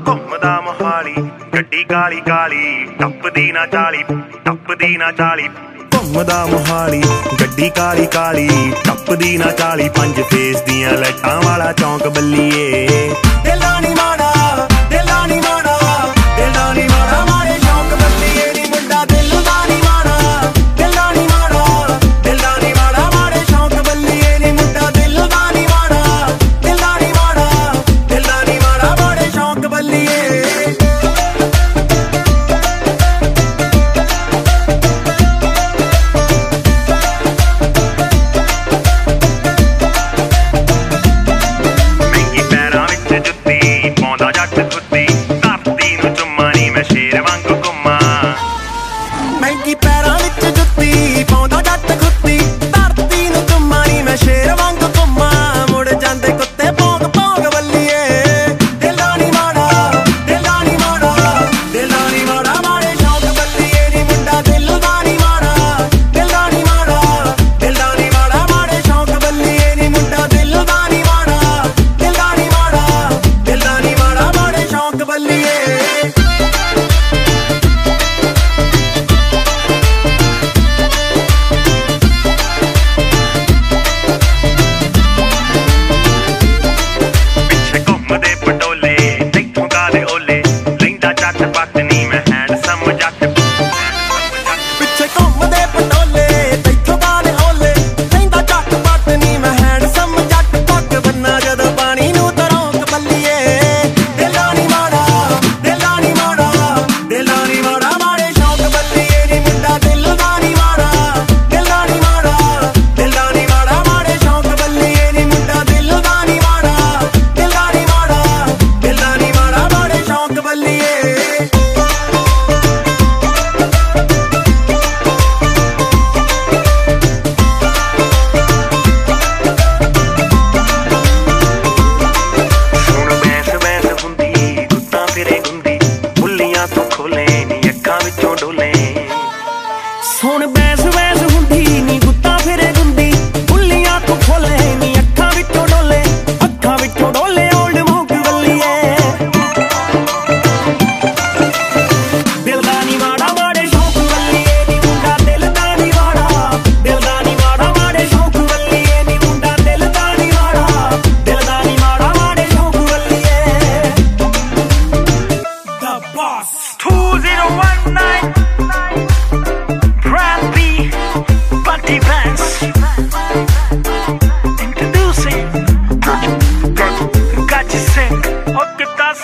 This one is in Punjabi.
ਘੁੰਮਦਾ ਮੋਹਾਲੀ ਗੱਡੀ ਕਾਲੀ ਕਾਲੀ ਟੱਪਦੀ ਨਾ ਚਾਲੀ ਘੁੰਮਦਾ ਮੋਹਾਲੀ ਗੱਡੀ ਕਾਲੀ ਕਾਲੀ ਟੱਪਦੀ ਨਾ 40 5 ਫੇਸ ਦੀਆਂ ਲਾਈਟਾਂ ਵਾਲਾ ਚੌਂਕ ਬੱਲੀਏ ਦਿਲਾਂ ਨੀ ਮਾੜਾ ਦਿਲਾਂ ਨੀ ਮਾੜਾ ਦਿਲਾਂ ਨੀ ਮਾੜਾ ਮਾਰੇ ਚੌਂਕ ਬੱਲੀਏ ਨੀ ਮੁੰਡਾ ਦਿਲ ਦਾ ਨੀ ਮਾੜਾ ਦਿਲਾਂ ਨੀ ਮਾੜਾ ਦਿਲਾਂ ਨੀ ਮਾੜਾ ਮਾਰੇ ਚੌਂਕ ਬੱਲੀਏ ਨੀ ਮੁੰਡਾ ਦਿਲ ਦਾ ਨੀ ਮਾੜਾ ਦਿਲਾਂ ਨੀ ਮਾੜਾ ਮਾਰੇ ਚੌਂਕ ਬੱਲੀਏ ਹੁਣ ਬੈਸ ਬੈਸ ਹੁੰਦੀ ਨੀ ਗੁੱਤਾਂ ਫਿਰੇ ਗੁੰਦੀ ਬੁੱਲੀਆਂ ਤੋਂ ਖੋਲੇ ਨੀ ਅੱਖਾਂ ਵਿੱਚੋਂ ਡੋਲੇ ਓਲਡ ਮੌਕ ਬੱਲੀਏ ਦਿਲ ਦਾ ਨੀ ਮਾੜਾ ਮਾੜੇ ਸ਼ੌਕ ਬੱਲੀਏ ਨੀ ਮੁੰਡਾ ਦਿਲ ਦਾ ਨੀ ਮਾੜਾ ਮਾੜੇ ਸ਼ੌਕ ਬੱਲੀਏ ਨੀ ਮੁੰਡਾ ਦਿਲ ਦਾ ਨੀ ਮਾੜਾ ਮਾੜੇ ਸ਼ੌਕ ਬੱਲੀਏ The Boss 2019 Introducing Gachi Singh. Okay, that's